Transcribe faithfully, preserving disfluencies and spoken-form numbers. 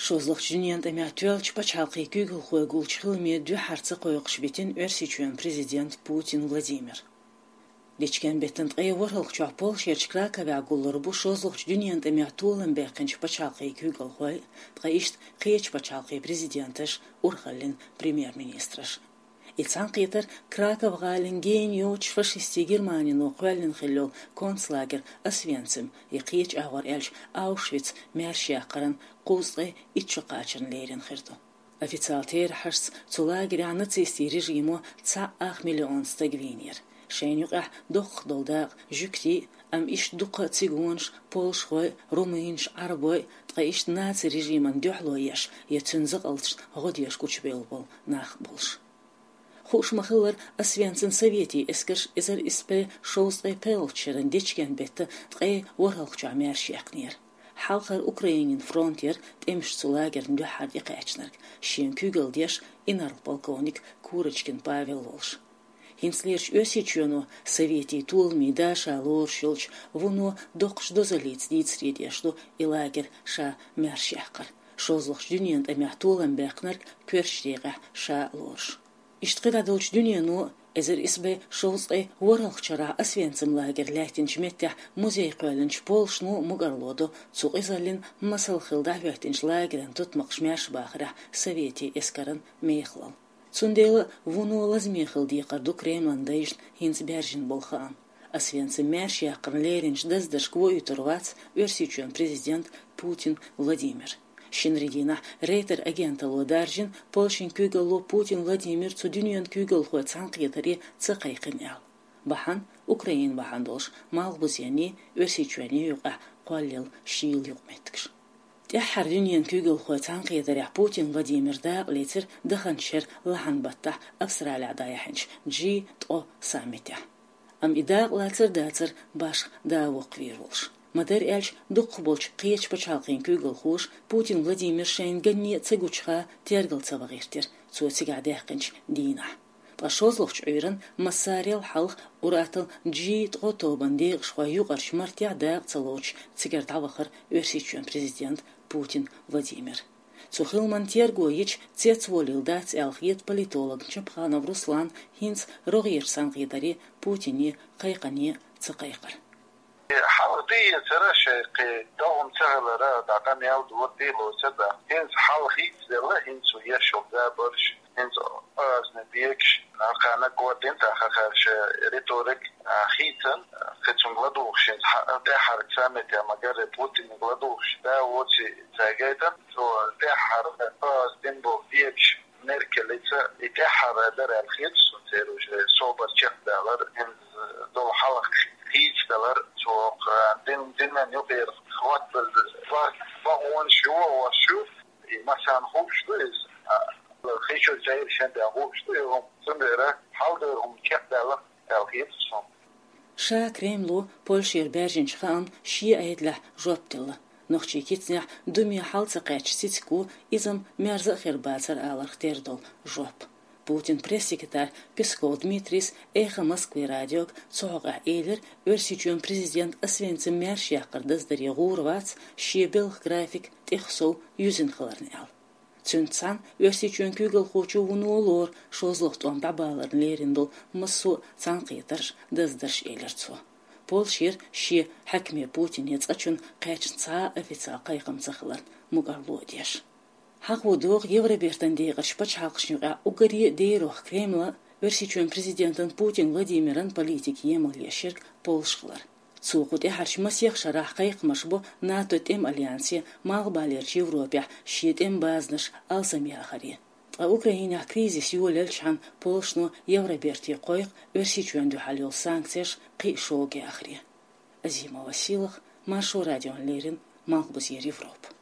Шозлох жинент эмятүэлч пачалқы күгіл қой гулчхылме дю харцы қойықш бетін өрсичуен президент Путин Владимир. Личкен бетін тғайвар хылқчуа пол шерчкра кавягуллар бу шозлох жинент эмятуэлэн бэкэнч пачалқы күгіл қой тғайшт қейч пачалқы президентыш урхалин премьер-министрыш. Ицан қитар Краков галин гейньоч фашисти Германину қуэлин хиллол концлагер Освенцим и қейч авар эльч Аушвиц мэршияқаран قوزغي إتشقاچن ليرن خردو. أفيتال تير حرس تلاقي عن نتيستي رجيمو تسع آخ مليون ستاقوينير. شين يقع دخ دولداق جوكتي أم إش دقة تيغونش بولشوي رومينش عربوي تغيش ناتي رجيمان دوحلويش يتنزق ألتش غديش كوش بيلبول ناخ بولش. خوش مخلر أسوانسن سويتي إسكرش إزر إسبي شوزغي بيلتشرن ديشكن بيت تغي ورهلق جامير شيقنير. حلقر أوكرانيين فرونتير تمش سلاجر ندحر يقاشنر شين كوغل ديش إنار بالكونيك كورچكن بافل волш. Хинслерш өсичуну совети тул мидаша лоршилч вуну докш дозалиц дицредешлу и лагер ша мершяхкар. Шозлох дюниент амятулан бэкнер кверштега ша лорш. Иштгыда долч дюниену Эзер избе шоузгы воралхчара Освенцим лагер лайтинч меття музей қөлінч полшну мугарлоду цуқ изалин масалхылда вәтинч лагерен тұтмақш мәш бақыра совети эскарын мейхлал. Цундейлы вуну лазмейхыл дейқарду Кремландайшн хинц бәржін болхан. Освенцим мәш яқын леринч дыздыш квой турвац өрсичуен президент Путин Владимир. Шинридина рейтер агента лодаржин Полшин күгелу Путин Владимир цудюниен күгел хуа цанқиятари цақайқын ял. Бахан Украин бахан долш малбузяни өрсичуани юға қуалил шиил юғметтікш. Тяхар дюниен күгел хуа цанқиятари Путин Владимир да летер даханшер лахан батта Австралия даяханч джи то саммитя. Ам идақ лацер дацер баш да уқвир волш. Мадар эльч дух болч қиеч пачалқин күгіл хуш Путин Владимир шайн ганне цегучха тергал цавағиртер цуатига дяқынч дина. Пашозловч үйрін массарел халх уратыл джи тғотобан дейғшва юғарш мартия даяқ цалоч цигер тавахар өрсичуен президент Путин Владимир. Цухилман тергоич цец волил дать элхет политолог Чапханов Руслан хинц рогир санғидари Путине қайқане цықайқар. حاولتي سراشة كدوم سهلة دعنا ياود ودي لو سدا هنز حال خيت زلا هنز ويا شوبدا برش هنز أزن بيكش نقانا قوتين تأخرش ريتوريك خيتن ختم غلدوش هنز ده حرك سامت يا مجرد بوتين غلدوش ده وتي زاجيتا تو ده حرك أز دينبو بيكش نركليتsa ده حرك در الخيت سنتروج صوبر شخ دالر هنز دو حلق هيج دلار سوق دين دين يقير خوات بالفار فهون شو وشو مثلا خوش تويز الخيشو زاير شند خوش تويهم سندرة حاولهم كيف دلار الخيط صم شا كريملو بولشير بيرجنش خان شي أيدله جوبتله نخشي كيتنح دمي حالت قاتش سيتكو إزم مرزق خير باتر على اختيردول جوب Путин пресс-секретарь Песков Дмитрис эхо Москвы радиог цоға эйлер өрсичуен президент Освенцим мәш яқырдыздари ғурвац шебелх график техсол юзін қыларны ал. Цүнтсан өрсичуен күгіл хочу вунулор шозлықтуан бабаларын леріндол мұсу цанқийтарш дыздарш эйлер цо. Полшир ше хәкме Путин ецачун қайчынца официал қайқымзақылар мұғарлу деш. Хақудуқ Евробертан дейгірш пачақшнюға угари дейрух Кремла өрсичуен президентін Путин Владимирын политики емілешірк полшқылар. Цуғуде харшмас яқшарақ қайқмаш бұ НАТО тем альянси мағбалерч Европия шетем базнаш алсами ақари. Украина кризис юлелчан полшну Евроберти қойқ өрсичуен дұхалил санкцияш қи шоуге ақри. Азима Василық, Машу радион Лерин, Малбузер Европа.